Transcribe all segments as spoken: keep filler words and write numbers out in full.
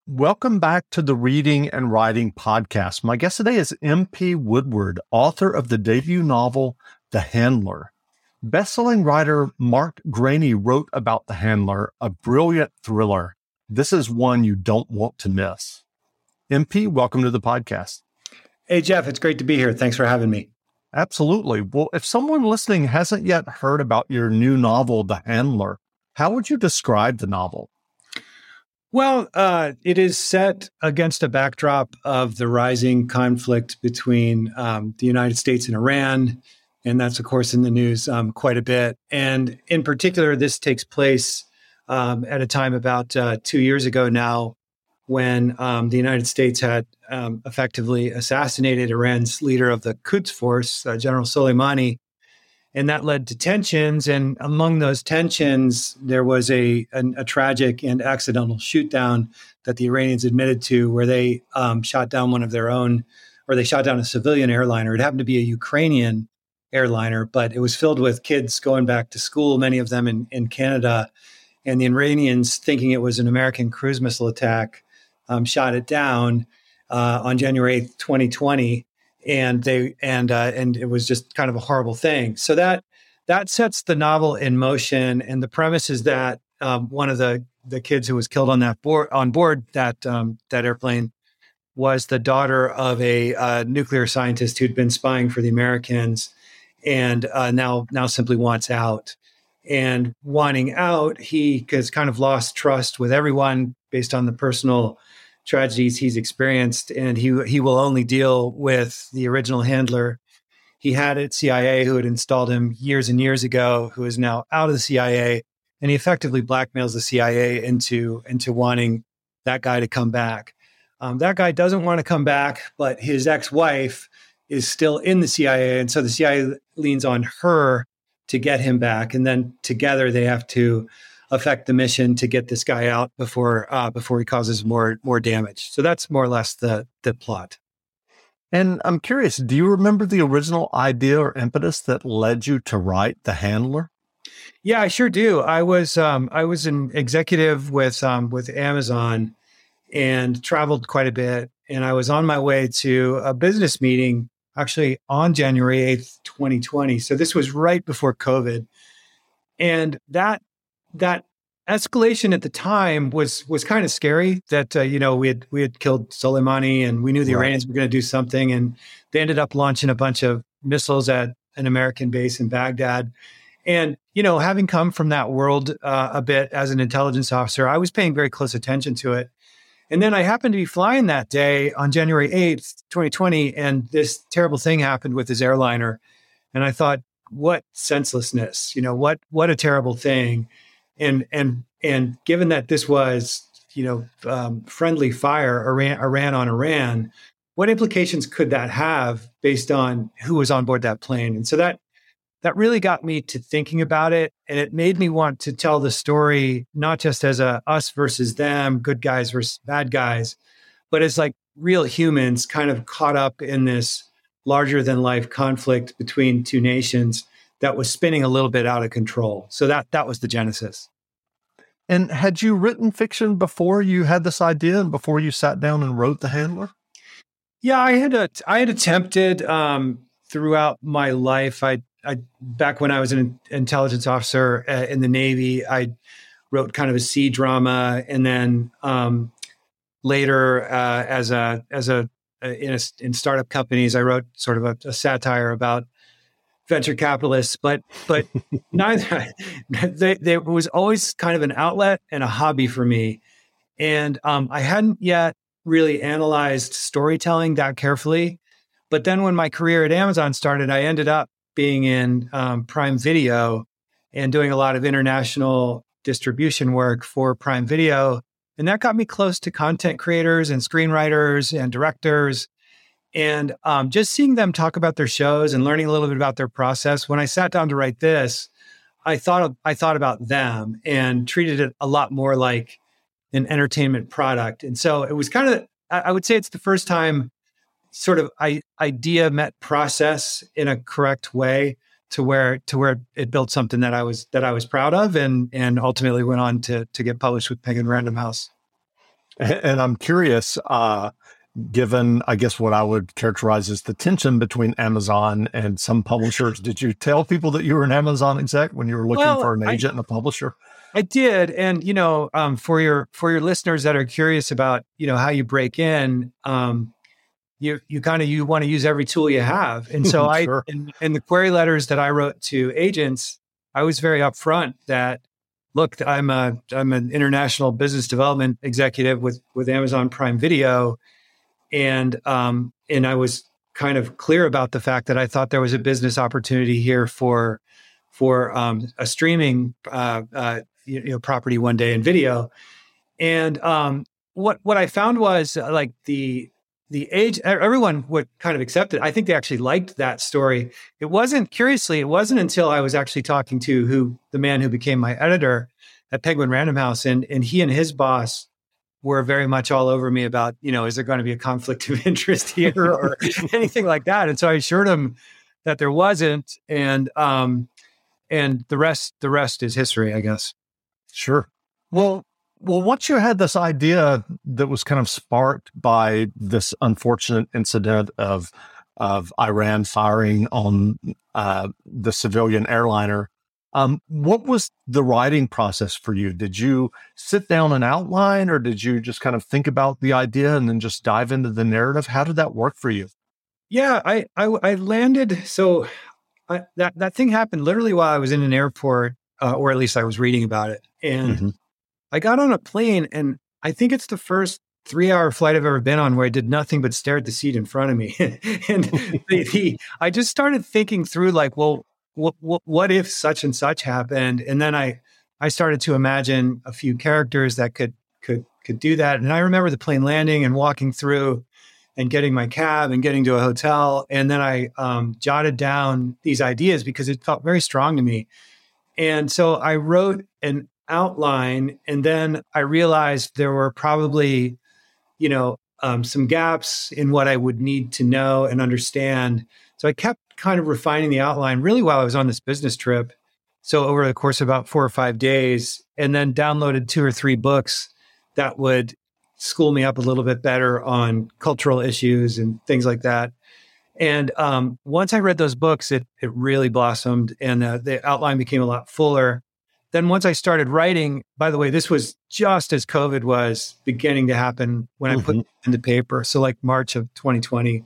Welcome back to the Reading and Writing Podcast. My guest today is M P Woodward, author of the debut novel, The Handler. Bestselling writer Mark Greaney wrote about The Handler, a brilliant thriller. This is one you don't want to miss. M P, welcome to the podcast. Hey, Jeff, it's great to be here. Thanks for having me. Absolutely. Well, if someone listening hasn't yet heard about your new novel, The Handler, how would you describe the novel? Well, uh, it is set against a backdrop of the rising conflict between um, the United States and Iran. And that's, of course, in the news um, quite a bit. And in particular, this takes place um, at a time about uh, two years ago now, when um, the United States had um, effectively assassinated Iran's leader of the Quds Force, uh, General Soleimani. And that led to tensions. And among those tensions, there was a, a, a tragic and accidental shootdown that the Iranians admitted to, where they um, shot down one of their own, or they shot down a civilian airliner. It happened to be a Ukrainian airliner, but it was filled with kids going back to school, many of them in, in Canada. And the Iranians, thinking it was an American cruise missile attack, um, shot it down uh, on January eighth, twenty twenty. And they and uh, and it was just kind of a horrible thing. So that that sets the novel in motion. And the premise is that um, one of the the kids who was killed on that board on board that um, that airplane was the daughter of a uh, nuclear scientist who'd been spying for the Americans, and uh, now now simply wants out. And wanting out, he has kind of lost trust with everyone based on the personal tragedies he's experienced, and he he will only deal with the original handler he had at C I A, who had installed him years and years ago, who is now out of the C I A, and he effectively blackmails the C I A into into wanting that guy to come back. Um, that guy doesn't want to come back, but his ex-wife is still in the C I A, and so the C I A leans on her to get him back, and then together they have to affect the mission to get this guy out before uh, before he causes more more damage. So that's more or less the the plot. And I'm curious, do you remember the original idea or impetus that led you to write The Handler? Yeah, I sure do. I was um, I was an executive with um, with Amazon and traveled quite a bit. And I was on my way to a business meeting actually on January eighth, twenty twenty. So this was right before COVID. And that that escalation at the time was was kind of scary. That uh, you know we had we had killed Soleimani, and we knew the right. Iranians were going to do something, and they ended up launching a bunch of missiles at an American base in Baghdad. And you know, having come from that world uh, a bit as an intelligence officer, I was paying very close attention to it. And then I happened to be flying that day on January eighth, twenty twenty, and this terrible thing happened with his airliner. And I thought, what senselessness! You know, what what a terrible thing. And and and given that this was, you know, um, friendly fire, Iran, Iran on Iran, what implications could that have based on who was on board that plane? And so that that really got me to thinking about it, and it made me want to tell the story not just as a us versus them, good guys versus bad guys, but as like real humans kind of caught up in this larger than life conflict between two nations that was spinning a little bit out of control. So that that was the genesis. And had you written fiction before you had this idea and before you sat down and wrote The Handler? Yeah, I had a, I had attempted um, throughout my life. I, I back when I was an intelligence officer uh, in the Navy, I wrote kind of a sea drama, and then um, later uh, as a as a in a, in startup companies, I wrote sort of a, a satire about venture capitalists, but but neither they, they it was always kind of an outlet and a hobby for me, and um, I hadn't yet really analyzed storytelling that carefully. But then when my career at Amazon started, I ended up being in um, Prime Video and doing a lot of international distribution work for Prime Video, and that got me close to content creators and screenwriters and directors. And um, just seeing them talk about their shows and learning a little bit about their process. When I sat down to write this, I thought of, I thought about them and treated it a lot more like an entertainment product. And so it was kind of, I, I would say it's the first time sort of I, idea met process in a correct way to where to where it built something that I was that I was proud of, and and ultimately went on to to get published with Penguin Random House. And, and I'm curious, uh, given, I guess, what I would characterize as the tension between Amazon and some publishers, did you tell people that you were an Amazon exec when you were looking Well, for an I, agent and a publisher? I did. And, you know, um, for your, for your listeners that are curious about, you know, how you break in, um, you, you kind of, you want to use every tool you have. And so I, Sure. in, in the query letters that I wrote to agents, I was very upfront that, look, I'm a, I'm an international business development executive with, with Amazon Prime Video. And, um, and I was kind of clear about the fact that I thought there was a business opportunity here for, for, um, a streaming, uh, uh, you know, property one day in video. And, um, what, what I found was uh, like the, the age, everyone would kind of accept it. I think they actually liked that story. It wasn't, curiously, it wasn't until I was actually talking to who, the man who became my editor at Penguin Random House, and, and he and his boss were very much all over me about, you know, is there going to be a conflict of interest here or anything like that? And so I assured him that there wasn't. And, um, and the rest, the rest is history, I guess. Sure. Well, well, once you had this idea that was kind of sparked by this unfortunate incident of, of Iran firing on uh, the civilian airliner, Um, what was the writing process for you? Did you sit down and outline, or did you just kind of think about the idea and then just dive into the narrative? How did that work for you? Yeah, I I, I landed. So I, that that thing happened literally while I was in an airport, uh, or at least I was reading about it. And mm-hmm. I got on a plane, and I think it's the first three-hour flight I've ever been on where I did nothing but stare at the seat in front of me. and the, the, I just started thinking through, like, well, What, what what if such and such happened? And then I I started to imagine a few characters that could could could do that. And I remember the plane landing and walking through and getting my cab and getting to a hotel. And then I um, jotted down these ideas because it felt very strong to me. And so I wrote an outline, and then I realized there were probably, you know, um, some gaps in what I would need to know and understand. So I kept kind of refining the outline really while I was on this business trip. So over the course of about four or five days, and then downloaded two or three books that would school me up a little bit better on cultural issues and things like that. And um, once I read those books, it it really blossomed, and uh, the outline became a lot fuller. Then once I started writing, by the way, this was just as COVID was beginning to happen when mm-hmm. I put it into paper. So like March of twenty twenty,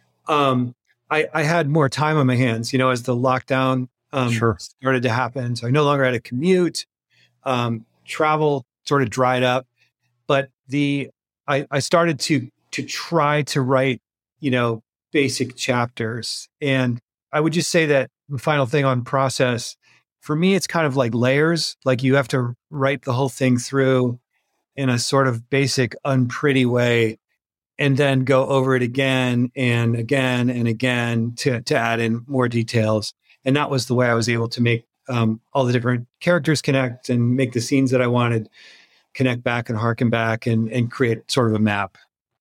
um, I, I had more time on my hands, you know, as the lockdown um, sure. started to happen. So I no longer had a commute. Um, travel sort of dried up, but the I, I started to to try to write, you know, basic chapters. And I would just say that the final thing on process, for me, it's kind of like layers. Like you have to write the whole thing through in a sort of basic, unpretty way, and then go over it again and again and again to, to add in more details. And that was the way I was able to make um, all the different characters connect and make the scenes that I wanted connect back and harken back and, and create sort of a map.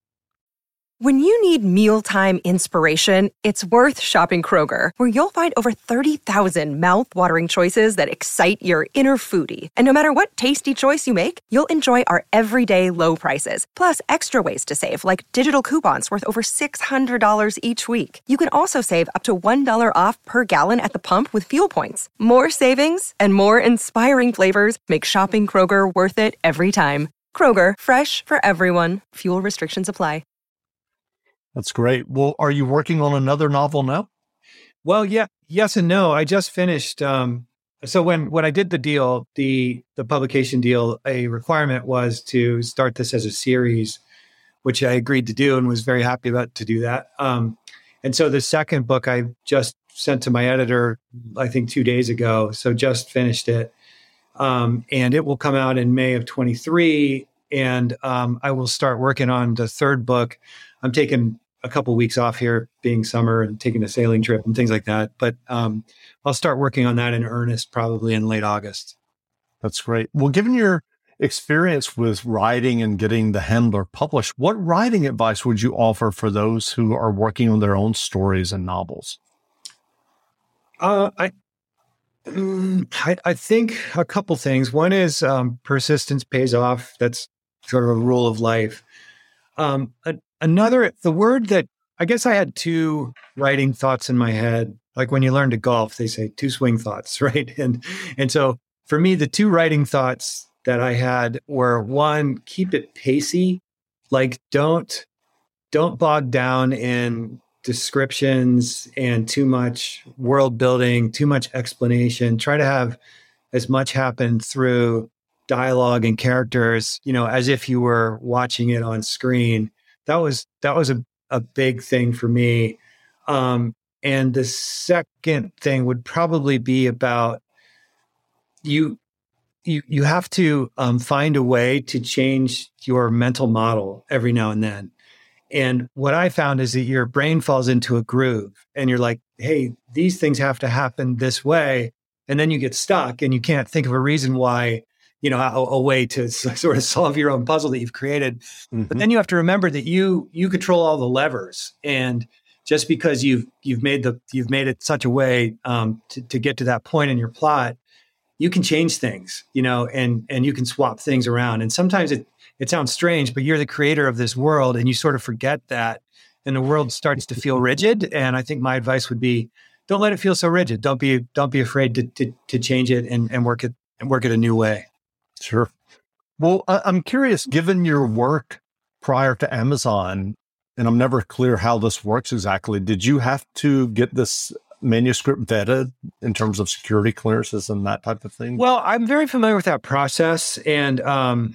When you need mealtime inspiration, it's worth shopping Kroger, where you'll find over thirty thousand mouth-watering choices that excite your inner foodie. And no matter what tasty choice you make, you'll enjoy our everyday low prices, plus extra ways to save, like digital coupons worth over six hundred dollars each week. You can also save up to one dollar off per gallon at the pump with fuel points. More savings and more inspiring flavors make shopping Kroger worth it every time. Kroger, fresh for everyone. Fuel restrictions apply. That's great. Well, are you working on another novel now? Well, yeah, yes and no. I just finished. Um, so when, when I did the deal, the the publication deal, a requirement was to start this as a series, which I agreed to do and was very happy about to do that. Um, and so the second book I just sent to my editor, I think two days ago. So just finished it. Um, and it will come out in May of twenty-three. And um, I will start working on the third book. I'm taking a couple weeks off here, being summer, and taking a sailing trip and things like that. But um, I'll start working on that in earnest probably in late August. That's great. Well, given your experience with writing and getting The Handler published, what writing advice would you offer for those who are working on their own stories and novels? Uh, I, um, I I think a couple things. One is um, persistence pays off. That's sort of a rule of life. Um, a, another, the word that I guess I had two writing thoughts in my head. Like when you learn to golf, they say two swing thoughts, right? And and so for me, the two writing thoughts that I had were, one, keep it pacey. Like don't don't bog down in descriptions and too much world building, too much explanation. Try to have as much happen through dialogue and characters, you know, as if you were watching it on screen. That was that was a, a big thing for me. Um, and the second thing would probably be about you. You you have to um, find a way to change your mental model every now and then. And what I found is that your brain falls into a groove, and you're like, "Hey, these things have to happen this way," and then you get stuck, and you can't think of a reason why. You know, a, a way to s- sort of solve your own puzzle that you've created. Mm-hmm. But then you have to remember that you you control all the levers, and just because you've you've made the you've made it such a way um, to, to get to that point in your plot, you can change things, you know, and and you can swap things around. And sometimes it it sounds strange, but you're the creator of this world, and you sort of forget that, and the world starts to feel rigid. And I think my advice would be, don't let it feel so rigid. Don't be don't be afraid to to, to change it and, and work it and work it a new way. Sure. Well, I, I'm curious, given your work prior to Amazon, and I'm never clear how this works exactly, did you have to get this manuscript vetted in terms of security clearances and that type of thing? Well, I'm very familiar with that process. And um,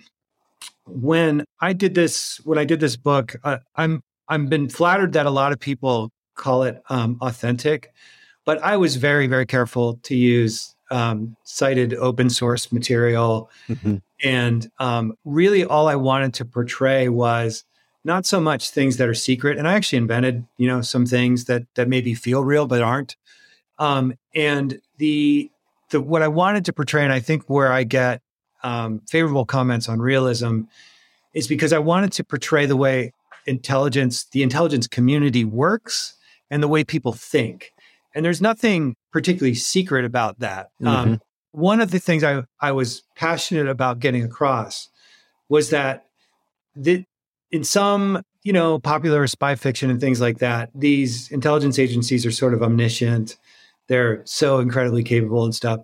when I did this, when I did this book, uh, I'm I've been flattered that a lot of people call it um, authentic, but I was very, very careful to use um, cited open source material. Mm-hmm. And um, really all I wanted to portray was not so much things that are secret. And I actually invented, you know, some things that, that maybe feel real, but aren't. Um, and the, the, what I wanted to portray, and I think where I get um, favorable comments on realism, is because I wanted to portray the way intelligence, the intelligence community works and the way people think. And there's nothing particularly secret about that. Mm-hmm. Um, one of the things I, I was passionate about getting across was that the, in some, you know, popular spy fiction and things like that, these intelligence agencies are sort of omniscient. They're so incredibly capable and stuff.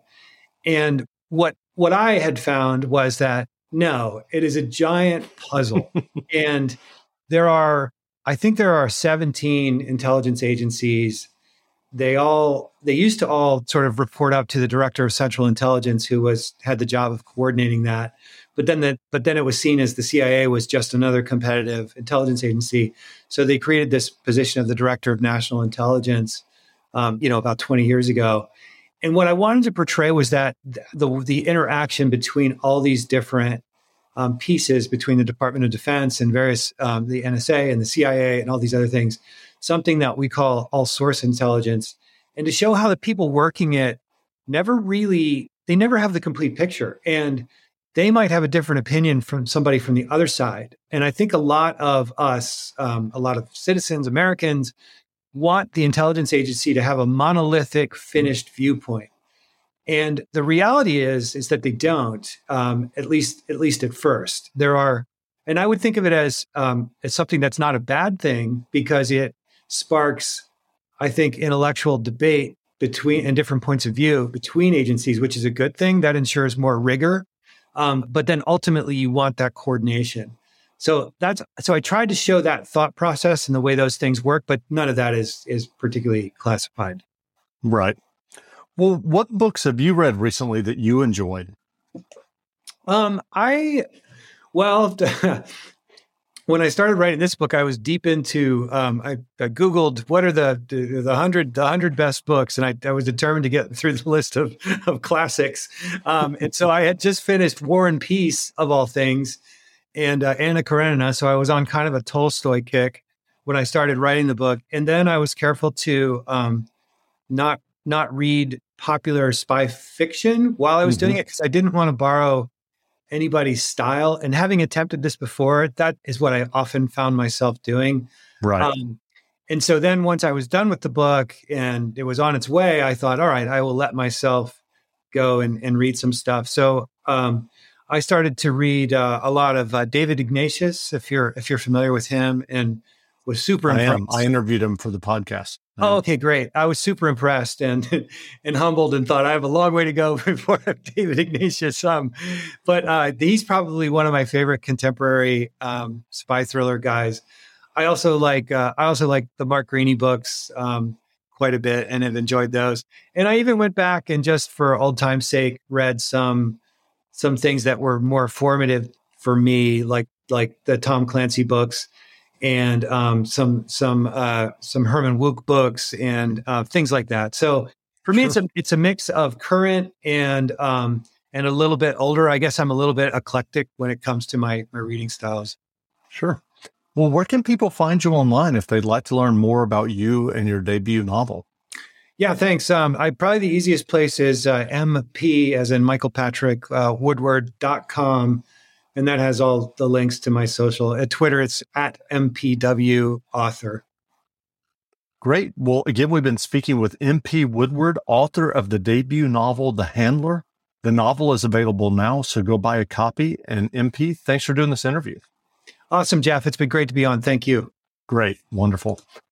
And what what I had found was that, no, it is a giant puzzle. And there are, I think there are seventeen intelligence agencies. They all, they used to all sort of report up to the director of central intelligence, who was, had the job of coordinating that. But then the, but then it was seen as the C I A was just another competitive intelligence agency. So they created this position of the director of national intelligence, um, you know, about twenty years ago. And what I wanted to portray was that the, the interaction between all these different um, pieces between the Department of Defense and various, um, the N S A and the C I A and all these other things, something that we call all source intelligence, and to show how the people working it never really, they never have the complete picture. And they might have a different opinion from somebody from the other side. And I think a lot of us, um, a lot of citizens, Americans, want the intelligence agency to have a monolithic, finished viewpoint. And the reality is, is that they don't, um, at least, at least at first. There are, and I would think of it as, um, as something that's not a bad thing, because it sparks, I think, intellectual debate between and different points of view between agencies, which is a good thing. That ensures more rigor. Um, but then ultimately you want that coordination. So that's, so I tried to show that thought process and the way those things work, but none of that is, is particularly classified. Right. Well, what books have you read recently that you enjoyed? Um, I, well, when I started writing this book, I was deep into, um, I, I Googled what are the, the, the hundred, the hundred best books. And I, I was determined to get through the list of, of classics. Um, and so I had just finished War and Peace, of all things, and uh, Anna Karenina. So I was on kind of a Tolstoy kick when I started writing the book. And then I was careful to um, not, not read popular spy fiction while I was mm-hmm. doing it, because I didn't want to borrow anybody's style. And having attempted this before, that is what I often found myself doing. Right. Um, and so then once I was done with the book and it was on its way, I thought, all right, I will let myself go and, and read some stuff. So um, I started to read uh, a lot of uh, David Ignatius, if you're if you're familiar with him, and was super I impressed. am. I interviewed him for the podcast. Oh, okay, great. I was super impressed and and humbled, and thought I have a long way to go before David Ignatius. Um, but uh, he's probably one of my favorite contemporary um, spy thriller guys. I also like uh, I also like the Mark Greaney books um, quite a bit, and have enjoyed those. And I even went back and, just for old time's sake, read some some things that were more formative for me, like like the Tom Clancy books, and um, some some uh, some Herman Wouk books, and uh, things like that. So for me, Sure. it's a it's a mix of current and um, and a little bit older. I guess I'm a little bit eclectic when it comes to my my reading styles. Sure. Well, where can people find you online if they'd like to learn more about you and your debut novel? Yeah, thanks. Um, I probably the easiest place is uh, M P, as in Michael Patrick, uh, Woodward dot com. And that has all the links to my social. At Twitter, it's at M P W author. Great. Well, again, we've been speaking with M P Woodward, author of the debut novel, The Handler. The novel is available now, so go buy a copy. And M P, thanks for doing this interview. Awesome, Jeff. It's been great to be on. Thank you. Great. Wonderful.